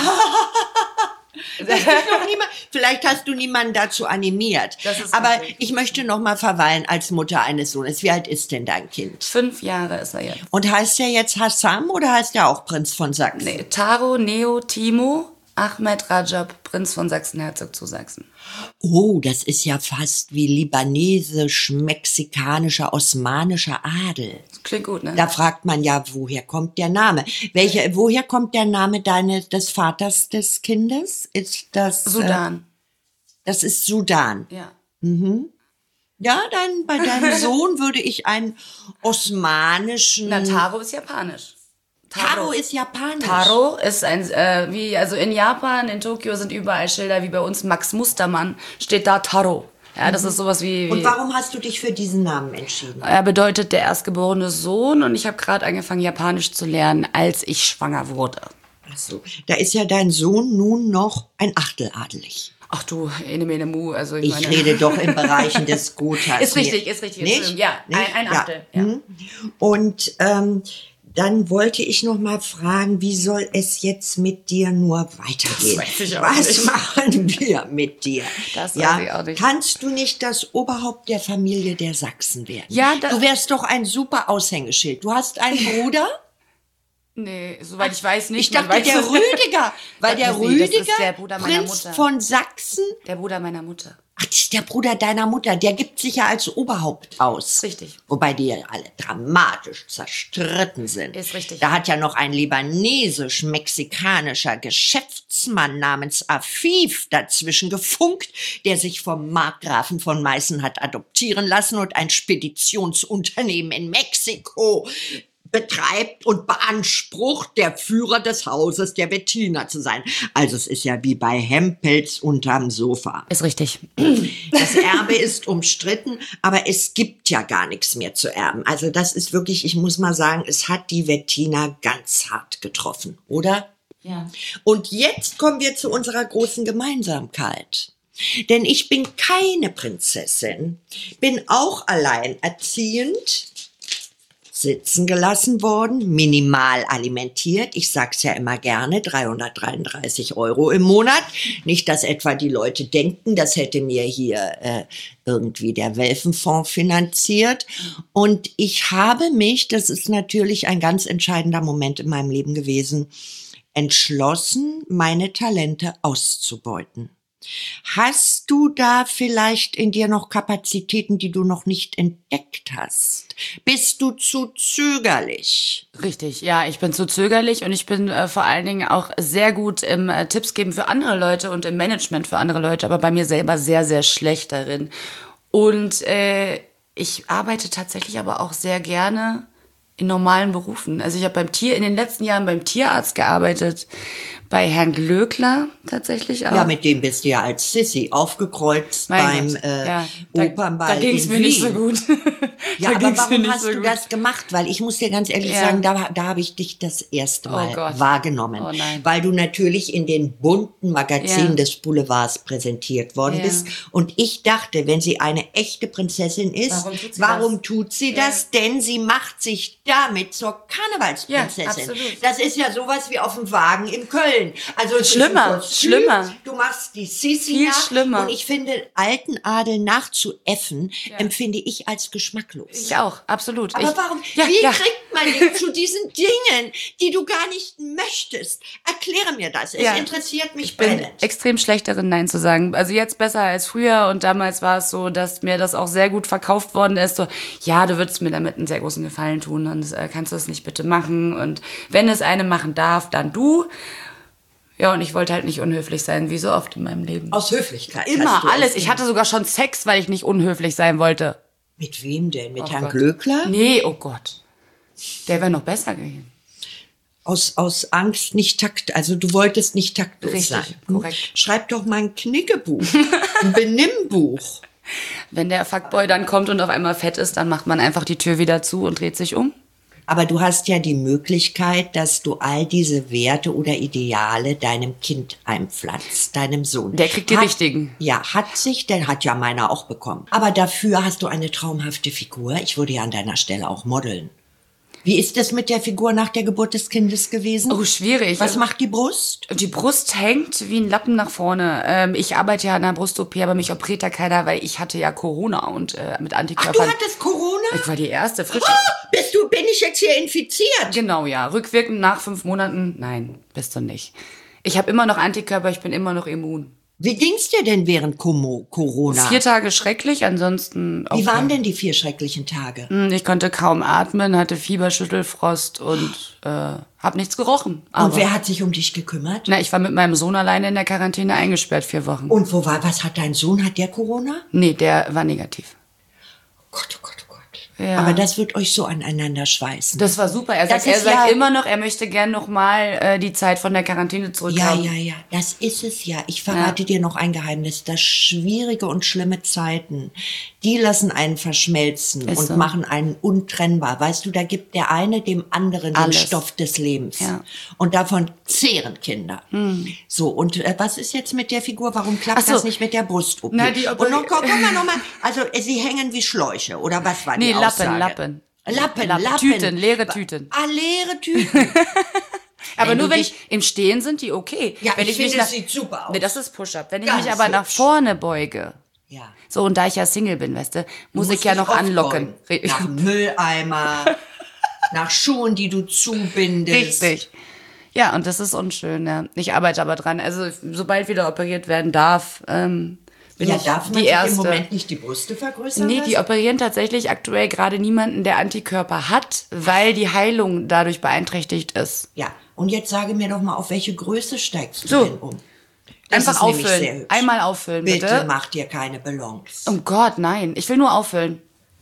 Vielleicht hast du niemanden dazu animiert. Das ist Aber richtig. ich möchte noch mal verweilen als Mutter eines Sohnes. Wie alt ist denn dein Kind? 5 Jahre ist er jetzt. Und heißt der jetzt Hassam oder heißt der auch Prinz von Sachsen? Nee, Taro, Neo, Timo, Ahmed Rajab, Prinz von Sachsen-Herzog zu Sachsen. Oh, das ist ja fast wie libanesisch-mexikanischer, osmanischer Adel. Klingt gut, ne? Da fragt man ja, woher kommt der Name? Woher kommt der Name des Vaters des Kindes? Ist das Sudan. Das ist Sudan. Ja. Ja, bei deinem Sohn würde ich einen osmanischen... Na, Taro ist japanisch. Taro ist japanisch. Taro ist also in Japan, in Tokio sind überall Schilder, wie bei uns Max Mustermann, steht da Taro. Ja, das ist sowas wie... Und warum hast du dich für diesen Namen entschieden? Er bedeutet der erstgeborene Sohn und ich habe gerade angefangen, Japanisch zu lernen, als ich schwanger wurde. Ach so, da ist ja dein Sohn nun noch ein Achtel adelig. Ach du, ene mene mu, also Ich meine... rede doch in Bereichen des Gothas. Ist richtig. Nicht? Ja, ein Achtel. Ja. Und dann wollte ich noch mal fragen, wie soll es jetzt mit dir nur weitergehen? Das weiß ich auch Was nicht. machen wir mit dir? Das weiß ich auch nicht. Kannst du nicht das Oberhaupt der Familie der Sachsen werden? Ja, du wärst doch ein super Aushängeschild. Du hast einen Bruder? Nee, soweit ich weiß nicht. Ich dachte, der Rüdiger, weil der Das ist Rüdiger, der Bruder meiner Prinz Mutter. von Sachsen, Der Bruder meiner Mutter. ach, das ist der Bruder deiner Mutter, der gibt sich ja als Oberhaupt aus. Richtig. Wobei die ja alle dramatisch zerstritten sind. Ist richtig. Da hat ja noch ein libanesisch-mexikanischer Geschäftsmann namens Afif dazwischen gefunkt, der sich vom Markgrafen von Meißen hat adoptieren lassen und ein Speditionsunternehmen in Mexiko betreibt und beansprucht, der Führer des Hauses der Bettina zu sein. Also es ist ja wie bei Hempels unterm Sofa. Ist richtig. Das Erbe ist umstritten, aber es gibt ja gar nichts mehr zu erben. Also das ist wirklich, ich muss mal sagen, es hat die Bettina ganz hart getroffen, oder? Ja. Und jetzt kommen wir zu unserer großen Gemeinsamkeit. Denn ich bin keine Prinzessin, bin auch alleinerziehend, sitzen gelassen worden, minimal alimentiert. Ich sag's ja immer gerne, 333 € im Monat. Nicht, dass etwa die Leute denken, das hätte mir hier irgendwie der Welfenfonds finanziert. Und ich habe mich, das ist natürlich ein ganz entscheidender Moment in meinem Leben gewesen, entschlossen, meine Talente auszubeuten. Hast du da vielleicht in dir noch Kapazitäten, die du noch nicht entdeckt hast? Bist du zu zögerlich? Richtig, ja, ich bin zu zögerlich und ich bin vor allen Dingen auch sehr gut im Tipps geben für andere Leute und im Management für andere Leute, aber bei mir selber sehr, sehr schlecht darin. Und ich arbeite tatsächlich aber auch sehr gerne in normalen Berufen. Also ich habe in den letzten Jahren beim Tierarzt gearbeitet, bei Herrn Glöckler tatsächlich auch. Ja, mit dem bist du ja als Sissi aufgekreuzt beim Opernball. Da ging es mir nicht so gut. Ja, aber warum hast du das gemacht? Weil ich muss dir ganz ehrlich sagen, da habe ich dich das erste Mal wahrgenommen. Oh nein. Weil du natürlich in den bunten Magazinen des Boulevards präsentiert worden bist. Und ich dachte, wenn sie eine echte Prinzessin ist, warum tut sie das? Denn sie macht sich damit zur Karnevalsprinzessin. Ja, absolut. Das ist ja sowas wie auf dem Wagen in Köln. Also es schlimmer. ist du machst die Sissi Viel nach. schlimmer. Und ich finde, alten Adel nachzuäffen, empfinde ich als geschmacklos. Ich auch, absolut. Aber warum? Wie kriegt man dich zu diesen Dingen, die du gar nicht möchtest? Erkläre mir das. Es interessiert mich brennend. Ich bin extrem schlecht darin, Nein zu sagen. Also jetzt besser als früher. Und damals war es so, dass mir das auch sehr gut verkauft worden ist. So, ja, du würdest mir damit einen sehr großen Gefallen tun. Und kannst du das nicht bitte machen? Und wenn es eine machen darf, dann du. Ja, und ich wollte halt nicht unhöflich sein, wie so oft in meinem Leben. Aus Höflichkeit. Immer, alles. Ich hatte sogar schon Sex, weil ich nicht unhöflich sein wollte. Mit wem denn? Mit Herrn Glöckler? Nee, oh Gott. Der wäre noch besser gewesen. Aus Angst nicht also du wolltest nicht taktlos sein. Korrekt. Schreib doch mal ein Knickebuch, ein Benimmbuch. Wenn der Fuckboy dann kommt und auf einmal fett ist, dann macht man einfach die Tür wieder zu und dreht sich um. Aber du hast ja die Möglichkeit, dass du all diese Werte oder Ideale deinem Kind einpflanzt, deinem Sohn. Der kriegt die richtigen. Ja, der hat ja meiner auch bekommen. Aber dafür hast du eine traumhafte Figur. Ich würde ja an deiner Stelle auch modeln. Wie ist es mit der Figur nach der Geburt des Kindes gewesen? Oh, schwierig. Was macht die Brust? Die Brust hängt wie ein Lappen nach vorne. Ich arbeite ja an einer Brust-OP, aber mich operiert da keiner, weil ich hatte ja Corona und mit Antikörpern. Ach, du hattest Corona? Ich war die erste, frisch. Bin ich jetzt hier infiziert? Genau, ja. Rückwirkend nach 5 Monaten. Nein, bist du nicht. Ich habe immer noch Antikörper, ich bin immer noch immun. Wie ging's dir denn während Corona? 4 Tage schrecklich, ansonsten okay. Wie waren denn die 4 schrecklichen Tage? Ich konnte kaum atmen, hatte Fieber, Schüttelfrost und habe nichts gerochen. Und wer hat sich um dich gekümmert? Na, ich war mit meinem Sohn alleine in der Quarantäne eingesperrt 4 Wochen. Und was hat dein Sohn? Hat der Corona? Nee, der war negativ. Gott, oh Gott, oh Gott. Ja. Aber das wird euch so aneinander schweißen. Das war super. Er sagt immer noch, er möchte gern noch mal die Zeit von der Quarantäne zurückhaben. Ja. Das ist es ja. Ich verrate dir noch ein Geheimnis. Das schwierige und schlimme Zeiten, die lassen einen verschmelzen und machen einen untrennbar. Weißt du, da gibt der eine dem anderen den Stoff des Lebens. Ja. Und davon zehren Kinder. So, und was ist jetzt mit der Figur? Warum klappt das nicht mit der Brust-OP? Und guck mal nochmal. Also, sie hängen wie Schläuche. Oder was war die Aussage? Lappen. Tüten, leere Tüten. Leere Tüten. Aber nur wenn ich im Stehen sind die okay. Ja, wenn ich finde, das sieht super aus. Nee, das ist Push-Up. Wenn ich mich aber nach vorne beuge. Ja. So, und da ich ja Single bin, weißt du, muss ich ja noch anlocken. Nach Mülleimer, nach Schuhen, die du zubindest. Richtig. Ja, und das ist unschön, ja. Ich arbeite aber dran. Also, sobald wieder operiert werden darf, darf man sich im Moment nicht die Brüste vergrößern? Nee, die operieren tatsächlich aktuell gerade niemanden, der Antikörper hat, weil die Heilung dadurch beeinträchtigt ist. Ja, und jetzt sage mir doch mal, auf welche Größe steigst du denn um? Das einfach auffüllen. Einmal auffüllen, bitte. Bitte mach dir keine Ballons. Oh Gott, nein. Ich will nur auffüllen.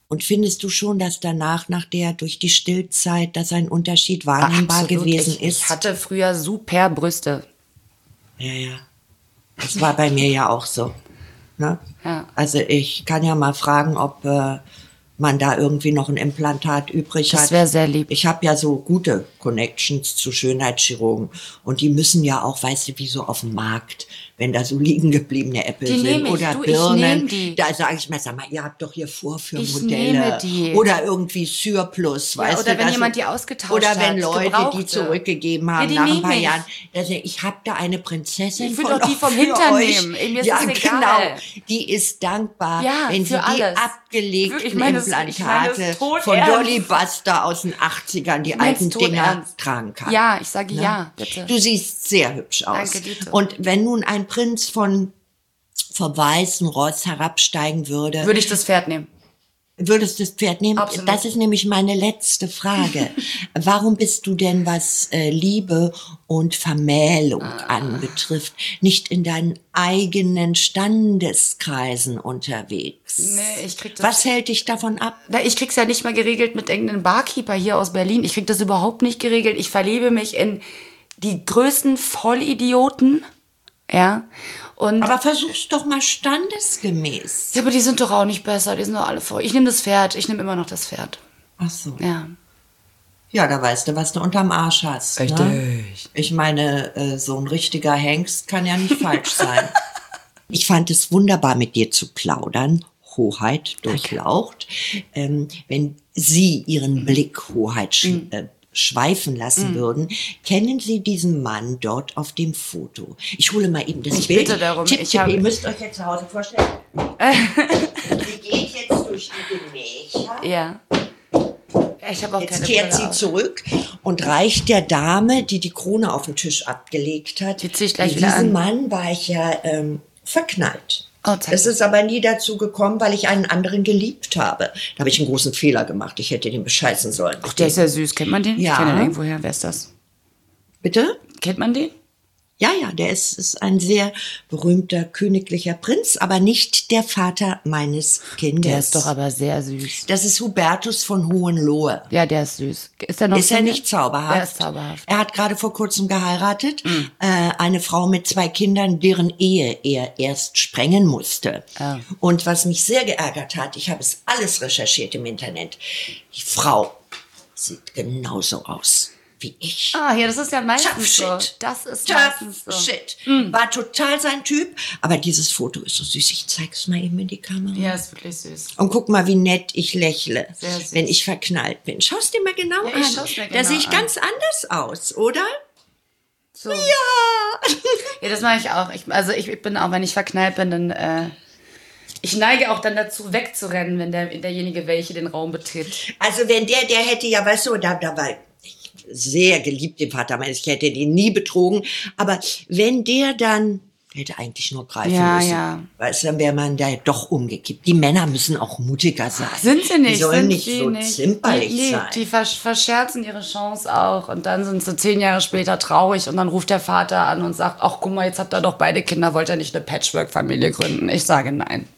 Und findest du schon, dass danach, nach der durch die Stillzeit, dass ein Unterschied wahrnehmbar gewesen ist? Ich hatte früher super Brüste. Ja. Das war bei mir ja auch so. Ne? Ja. Also ich kann ja mal fragen, ob man da irgendwie noch ein Implantat übrig hat. Das wäre sehr lieb. Ich habe ja so gute Connections zu Schönheitschirurgen und die müssen ja auch, weißt du, wie so auf dem Markt, wenn da so liegen gebliebene Äpfel sind oder Birnen, da sage ich mir, sag mal, ihr habt doch hier Vorführmodelle oder irgendwie Surplus, weißt du. Oder wenn jemand die ausgetauscht hat. Oder wenn Leute die zurückgegeben haben nach ein paar Jahren. Also ich habe da eine Prinzessin ich will doch die vom Hintern nehmen. Mir ist das egal. Genau. Die ist dankbar, wenn sie die abgelegten Implantate von Dolly Buster aus den 80ern, die alten Dinger tragen kann. Ja, ich sage ja, bitte. Du siehst sehr hübsch aus. Danke, Dito. Und wenn nun ein Prinz vom weißen Ross herabsteigen würde. Würde ich das Pferd nehmen. Würdest du das Pferd nehmen? Absolut. Das ist nämlich meine letzte Frage. Warum bist du denn, was Liebe und Vermählung anbetrifft, nicht in deinen eigenen Standeskreisen unterwegs? Nee, ich krieg das. Was hält dich davon ab? Ich krieg's ja nicht mal geregelt mit irgendeinem Barkeeper hier aus Berlin. Ich krieg das überhaupt nicht geregelt. Ich verliebe mich in die größten Vollidioten. Ja. Aber versuch's doch mal standesgemäß. Ja, aber die sind doch auch nicht besser, die sind doch alle voll. Ich nehme das Pferd, ich nehme immer noch das Pferd. Ach so. Ja. Ja, da weißt du, was du unterm Arsch hast. Richtig. Ne? Ich meine, so ein richtiger Hengst kann ja nicht falsch sein. Ich fand es wunderbar, mit dir zu plaudern. Hoheit durchlaucht. Wenn Sie Ihren Blick, Hoheit, schweifen lassen würden. Kennen Sie diesen Mann dort auf dem Foto? Ich hole mal eben das Bild. Bitte darum. Ihr müsst euch jetzt zu Hause vorstellen. Sie geht jetzt durch die Gemächer. Ja. Ich habe auch jetzt keine kehrt Brille sie zurück und reicht der Dame, die die Krone auf den Tisch abgelegt hat. Die ziehe ich gleich in wieder diesen an. Mann war ich ja verknallt. Oh, es ist aber nie dazu gekommen, weil ich einen anderen geliebt habe. Da habe ich einen großen Fehler gemacht. Ich hätte den bescheißen sollen. Ach, der ist ja süß. Kennt man den? Ja. Ich kenne den irgendwoher. Wer ist das? Bitte? Kennt man den? Ja, der ist ein sehr berühmter königlicher Prinz, aber nicht der Vater meines Kindes. Der ist doch aber sehr süß. Das ist Hubertus von Hohenlohe. Ja, der ist süß. Ist er noch Ist er Single? nicht zauberhaft? Der ist zauberhaft. Er hat gerade vor kurzem geheiratet. Eine Frau mit 2 Kindern, deren Ehe er erst sprengen musste. Ah. Und was mich sehr geärgert hat, ich habe es alles recherchiert im Internet. Die Frau sieht genauso aus wie ich. Ah, ja, das ist ja meistens Tough so. shit. Das ist Tough meistens so. shit. War total sein Typ. Aber dieses Foto ist so süß. Ich zeig's mal eben in die Kamera. Ja, ist wirklich süß. Und guck mal, wie nett ich lächle, Sehr süß. wenn ich verknallt bin. Schau's dir mal genau Ja, an. ich schau's mir Da genau sehe ich an. ganz anders aus, oder? So. Ja. Ja, das mache ich auch. Ich bin auch, wenn ich verknallt bin, dann ich neige auch dann dazu, wegzurennen, wenn derjenige welche den Raum betritt. Also wenn der hätte ja, weißt du, da war ich sehr geliebt, den Vater meines, ich hätte den nie betrogen, aber wenn der dann hätte eigentlich nur greifen müssen. Ja. Weißt du, dann wäre man da doch umgekippt. Die Männer müssen auch mutiger sein. Sind sie nicht. Die sollen sind nicht sie so nicht. zimperlich sein. Die verscherzen ihre Chance auch. Und dann sind sie 10 Jahre später traurig und dann ruft der Vater an und sagt, ach guck mal, jetzt habt ihr doch beide Kinder, wollt ihr nicht eine Patchwork-Familie gründen? Ich sage nein.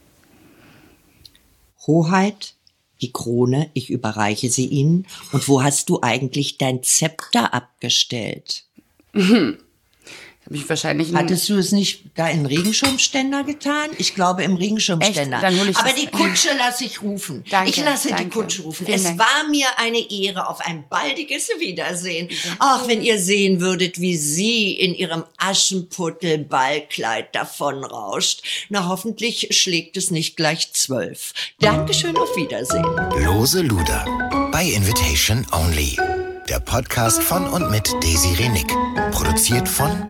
Hoheit, die Krone, ich überreiche sie Ihnen. Und wo hast du eigentlich dein Zepter abgestellt? Hab ich wahrscheinlich Hattest du es nicht da in den Regenschirmständer getan? Ich glaube im Regenschirmständer. Echt? Dann hol ich Aber das. die Kutsche lasse ich rufen. Danke, ich lasse die danke. Kutsche rufen. Vielen Es Dank. war mir eine Ehre auf ein baldiges Wiedersehen. Ach, wenn ihr sehen würdet, wie sie in ihrem Aschenputtel-Ballkleid davonrauscht. Na, hoffentlich schlägt es nicht gleich 12. Dankeschön, auf Wiedersehen. Lose Luder. Bei Invitation Only. Der Podcast von und mit Desiree Nick. Produziert von